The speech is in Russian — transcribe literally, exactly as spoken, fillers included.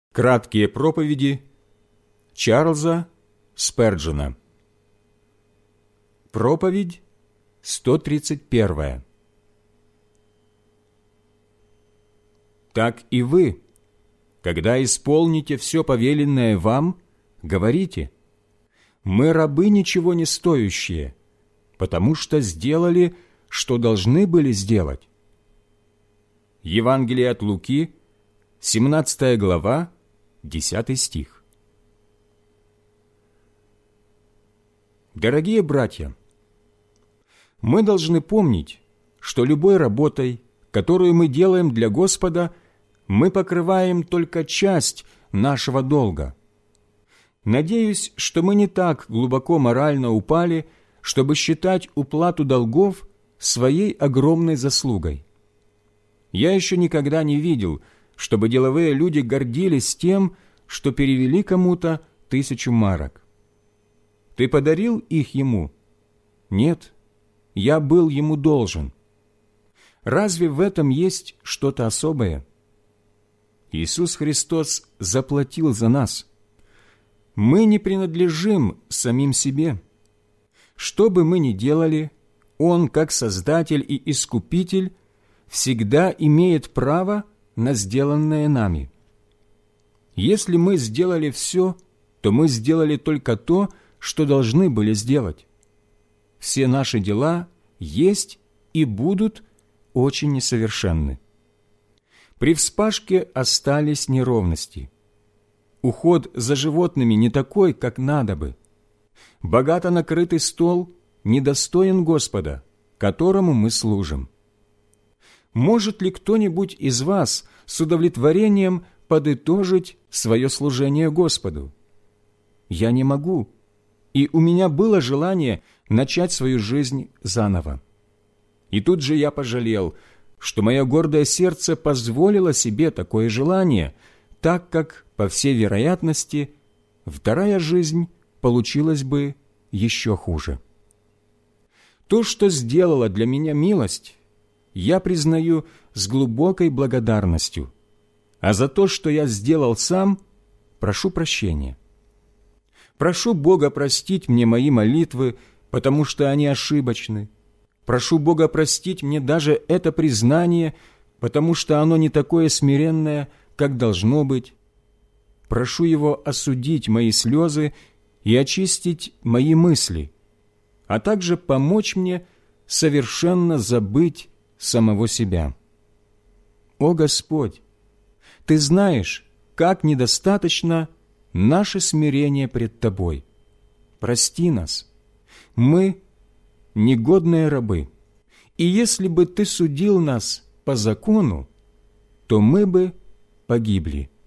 Краткие проповеди Чарльза Сперджена. Проповедь сто тридцать первая. Так и вы, когда исполните все повеленное вам, говорите: мы рабы ничего не стоящие, потому что сделали, что должны были сделать. Евангелие от Луки, семнадцатая глава, десятый стих. Дорогие братья, мы должны помнить, что любой работой, которую мы делаем для Господа, мы покрываем только часть нашего долга. Надеюсь, что мы не так глубоко морально упали, чтобы считать уплату долгов своей огромной заслугой. Я еще никогда не видел, чтобы деловые люди гордились тем, что перевели кому-то тысячу марок. Ты подарил их ему? Нет, я был ему должен. Разве в этом есть что-то особое? Иисус Христос заплатил за нас. Мы не принадлежим самим себе. Что бы мы ни делали, Он, как Создатель и Искупитель, всегда имеет право на сделанное нами. Если мы сделали все, то мы сделали только то, что должны были сделать. Все наши дела есть и будут очень несовершенны. При вспашке остались неровности. Уход за животными не такой, как надо бы. Богато накрытый стол недостоин Господа, которому мы служим. Может ли кто-нибудь из вас с удовлетворением подытожить свое служение Господу? Я не могу, и у меня было желание начать свою жизнь заново. И тут же я пожалел, что мое гордое сердце позволило себе такое желание, так как, по всей вероятности, вторая жизнь получилась бы еще хуже. То, что сделала для меня милость, я признаю с глубокой благодарностью, а за то, что я сделал сам, прошу прощения. Прошу Бога простить мне мои молитвы, потому что они ошибочны. Прошу Бога простить мне даже это признание, потому что оно не такое смиренное, как должно быть. Прошу Его осудить мои слезы и очистить мои мысли, а также помочь мне совершенно забыть самого себя. О Господь, Ты знаешь, как недостаточно наше смирение пред Тобой. Прости нас. Мы негодные рабы, и если бы Ты судил нас по закону, то мы бы погибли.